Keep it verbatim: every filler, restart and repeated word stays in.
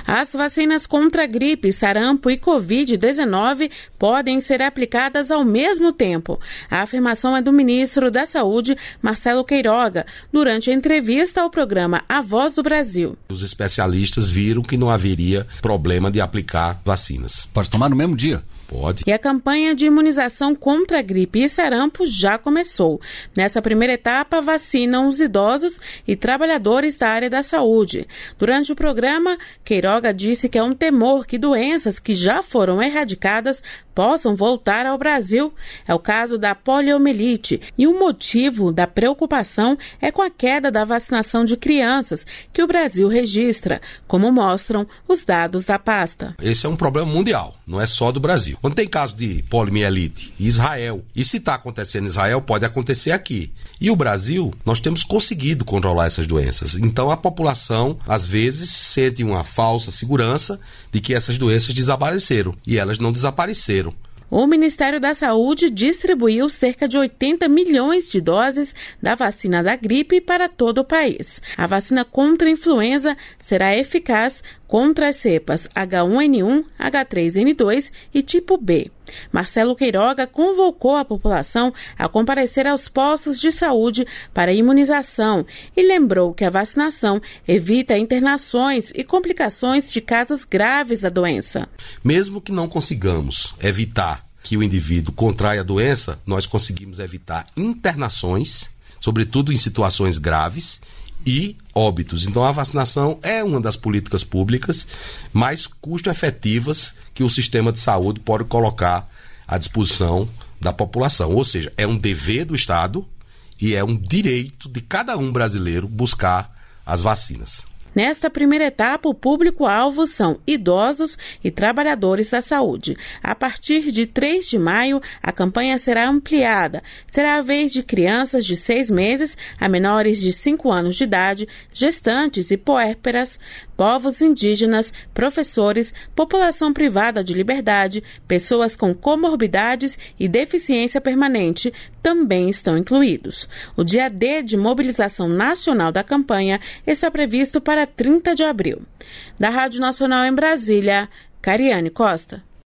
As vacinas contra gripe, sarampo e covid dezenove podem ser aplicadas ao mesmo tempo. A afirmação é do ministro da Saúde, Marcelo Queiroga, durante a entrevista ao programa A Voz do Brasil. Os especialistas viram que não haveria problema de aplicar vacinas. Pode tomar no mesmo dia? Pode. E a campanha de imunização contra gripe e sarampo já começou. Nessa primeira etapa, vacinam os idosos e trabalhadores da área da saúde. Durante o programa, Queiroga disse que é um temor que doenças que já foram erradicadas possam voltar ao Brasil. É o caso da poliomielite. E o motivo da preocupação é com a queda da vacinação de crianças que o Brasil registra, como mostram os dados da pasta. Esse é um problema mundial, não é só do Brasil. Quando tem caso de poliomielite em Israel, e se está acontecendo em Israel, pode acontecer aqui. E o Brasil, nós temos conseguido controlar essas doenças. Então a população, às vezes, sente uma falsa segurança de que essas doenças desapareceram. E elas não desapareceram. O Ministério da Saúde distribuiu cerca de oitenta milhões de doses da vacina da gripe para todo o país. A vacina contra a influenza será eficaz contra as cepas agá um ene um, agá três ene dois e tipo B. Marcelo Queiroga convocou a população a comparecer aos postos de saúde para imunização e lembrou que a vacinação evita internações e complicações de casos graves da doença. Mesmo que não consigamos evitar que o indivíduo contraia a doença, nós conseguimos evitar internações, sobretudo em situações graves, e óbitos. Então a vacinação é uma das políticas públicas mais custo-efetivas que o sistema de saúde pode colocar à disposição da população. Ou seja, é um dever do Estado e é um direito de cada um brasileiro buscar as vacinas. Nesta primeira etapa, o público-alvo são idosos e trabalhadores da saúde. A partir de três de maio, a campanha será ampliada. Será a vez de crianças de seis meses a menores de cinco anos de idade, gestantes e puérperas, povos indígenas, professores, população privada de liberdade, pessoas com comorbidades e deficiência permanente também estão incluídos. O dia D de mobilização nacional da campanha está previsto para trinta de abril. Da Rádio Nacional em Brasília, Cariane Costa.